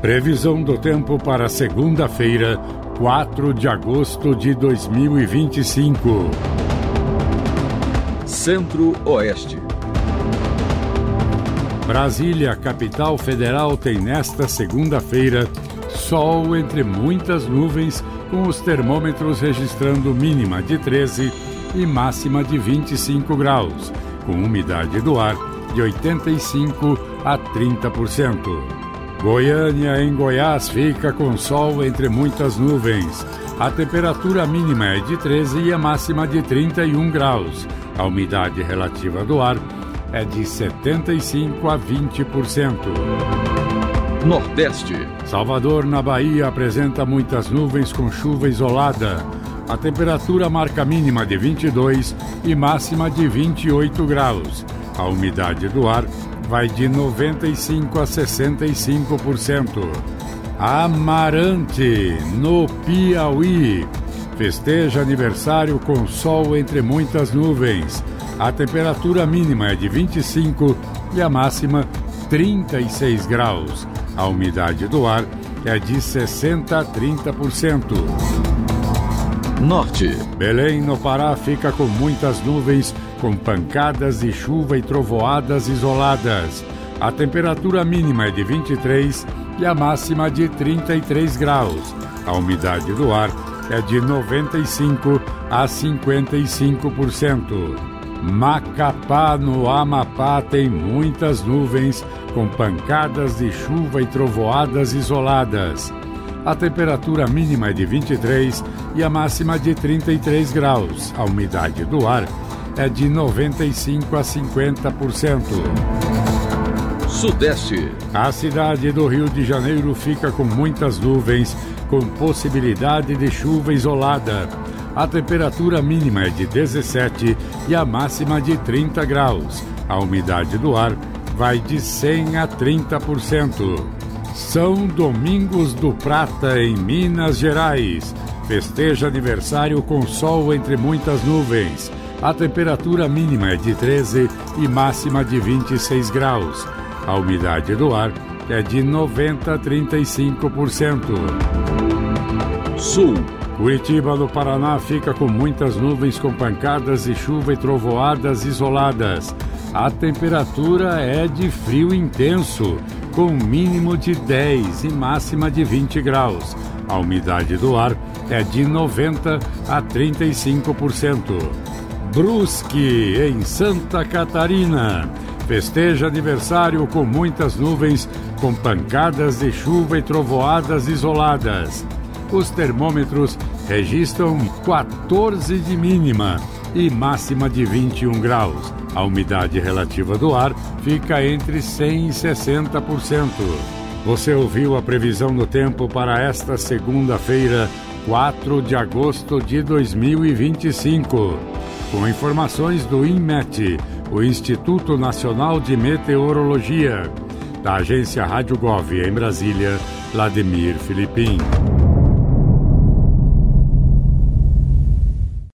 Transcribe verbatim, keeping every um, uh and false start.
Previsão do tempo para segunda-feira, quatro de agosto de dois mil e vinte e cinco. Centro-Oeste. Brasília, capital federal, tem nesta segunda-feira sol entre muitas nuvens, com os termômetros registrando mínima de treze e máxima de vinte e cinco graus, com umidade do ar de oitenta e cinco a trinta por cento. Goiânia, em Goiás, fica com sol entre muitas nuvens. A temperatura mínima é de treze e a máxima de trinta e um graus. A umidade relativa do ar é de setenta e cinco a vinte por cento. Nordeste. Salvador, na Bahia, apresenta muitas nuvens com chuva isolada. A temperatura marca mínima de vinte e dois e máxima de vinte e oito graus. A umidade do ar vai de noventa e cinco a sessenta e cinco por cento. Amarante, no Piauí, festeja aniversário com sol entre muitas nuvens. A temperatura mínima é de vinte e cinco e a máxima trinta e seis graus. A umidade do ar é de sessenta a trinta por cento. Norte. Belém, no Pará, fica com muitas nuvens, com pancadas de chuva e trovoadas isoladas. A temperatura mínima é de vinte e três e a máxima de trinta e três graus. A umidade do ar é de noventa e cinco a cinquenta e cinco por cento. Macapá, no Amapá, tem muitas nuvens, com pancadas de chuva e trovoadas isoladas. A temperatura mínima é de vinte e três e a máxima de trinta e três graus. A umidade do ar é de noventa e cinco a cinquenta por cento. Sudeste. A cidade do Rio de Janeiro fica com muitas nuvens, com possibilidade de chuva isolada. A temperatura mínima é de dezessete e a máxima de trinta graus. A umidade do ar vai de cem a trinta por cento. São Domingos do Prata, em Minas Gerais. Festeja aniversário com sol entre muitas nuvens. A temperatura mínima é de treze e máxima de vinte e seis graus. A umidade do ar é de noventa a trinta e cinco por cento. Sul. Curitiba, no Paraná, fica com muitas nuvens, com pancadas de chuva e trovoadas isoladas. A temperatura é de frio intenso, com mínimo de dez e máxima de vinte graus. A umidade do ar é de noventa a trinta e cinco por cento. Brusque, em Santa Catarina, festeja aniversário com muitas nuvens, com pancadas de chuva e trovoadas isoladas. Os termômetros registram quatorze de mínima e máxima de vinte e um graus. A umidade relativa do ar fica entre cem e sessenta por cento. Você ouviu a previsão do tempo para esta segunda-feira, quatro de agosto de dois mil e vinte e cinco. Com informações do INMET, o Instituto Nacional de Meteorologia. Da agência Rádio Gov, em Brasília, Vladimir Filipim.